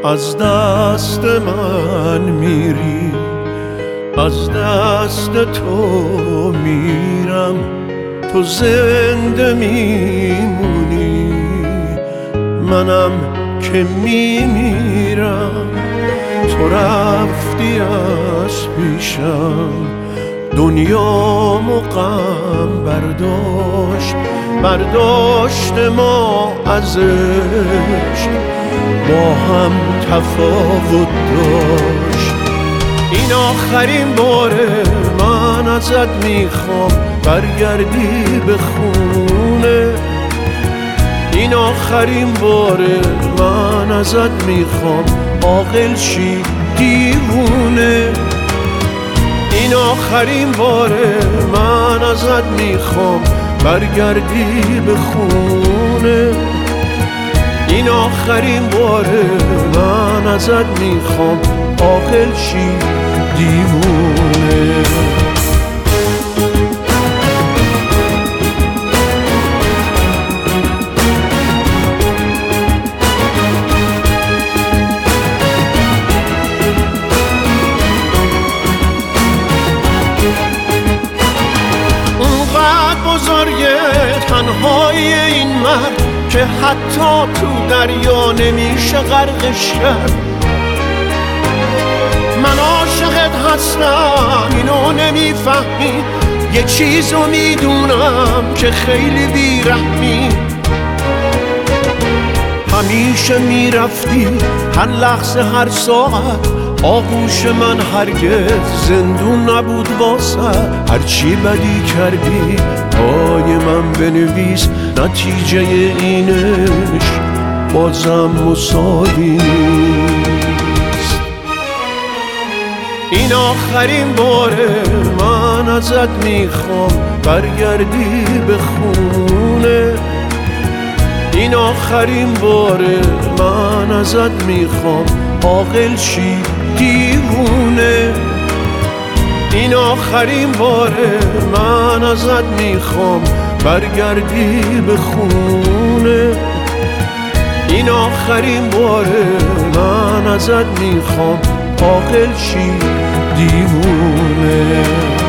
از دست من میری، از دست تو میرم، تو زنده میمونی، منم که میمیرم. تو رفتی از پیشم، دنیامو غم برداشت ما ازش، با هم تفاوت داشت. این آخرین باره من ازت میخوام برگردی به خونه، این آخرین باره من ازت میخوام عاقل شی دیوونه، این آخرین باره من ازت میخوام برگردی به خونه، این آخرین باره من ازت میخوام عاقل شی دیوونه. بزرگه تنهایی این مرد که حتی تو دریا نمیشه غرقش کرد. من عاشقت هستم اینو نمیفهمی، یه چیزو میدونم که خیلی بیرحمی. همیشه میرفتی هر لحظه هر ساعت، آغوش من هرگز زندون نبود واسه. هرچی بدی کردی پای من بنویس، نتیجه اینش بازم مساوی نیست. این آخرین باره من ازت میخوام برگردی به خونه، این آخرین باره من ازت میخوام عاقل شی دیوونه، این آخرین باره من ازت میخوام برگردی به خونه، این آخرین باره من ازت میخوام عاقل شی دیوونه.